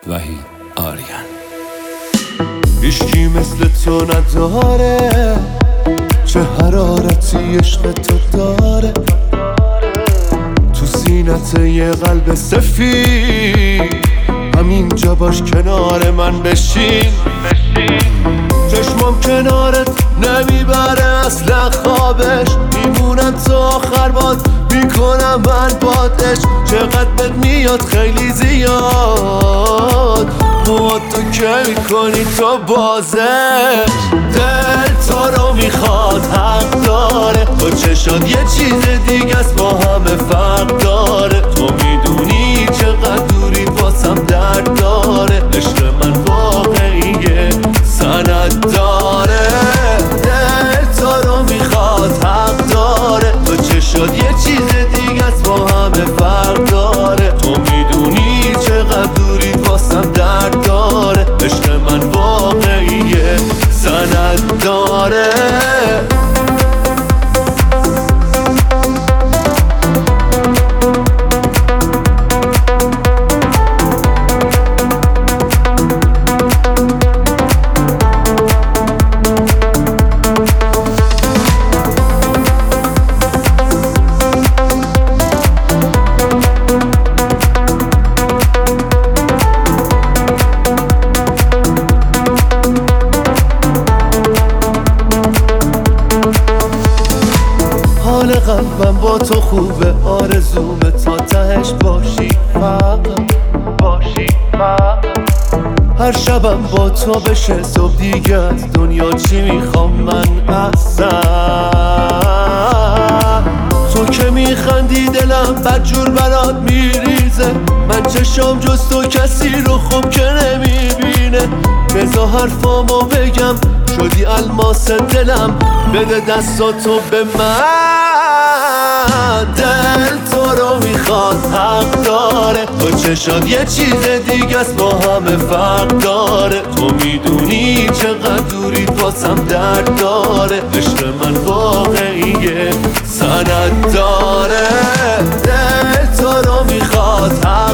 وحید آریان. هیچکی مثل تو نداره، چه حرارتی عشق تو داره. تو سینت یه قلب سفید، همینجا باش کنار من بشین. چشمام کنارت نمیبره اصلا خوابش، میمونم تا آخر باد میکنم من بادش. چقدر بد میاد خیلی زیاد، مواد تو که میکنی تو بازش. دل تو رو میخواد حق داره، با چشات یه چیز دیگه است با همه فرق داره. تو میدونی چقدر دوری واسم درد داره، عشق من واقعیه سند داره. دل تو رو میخواد حق داره، با چشات یه چیز دیگه است با همه فرق داره. تو میدونی چقدر دوری واسم درد داره، عشق من واقعیه سند داره. حال قلبم با تو خوبه، آرزومه تا تهش باشی فقط. هر شبم با تو بشه صبح دیگه، از دنیا چی میخوام من اصلا. تو که میخندی دلم بدجور برات میریزه، من چشام جز تو کسی رو خوب که نمیبینه. بذار حرفامو بگم، شدی الماس دلم، بده دستاتو به من. دل تو رو میخواد حق داره، با چشات یه چیز دیگه است با همه فرق داره. تو میدونی چقدر دوری واسم درد داره، عشق من واقعیه سند داره. دل تو رو میخواد